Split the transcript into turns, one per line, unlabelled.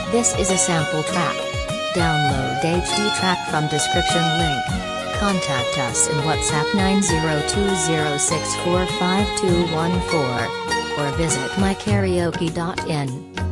This is a sample track. Download HD track from description link. Contact us in WhatsApp 90206452214 or visit mykaraoke.in.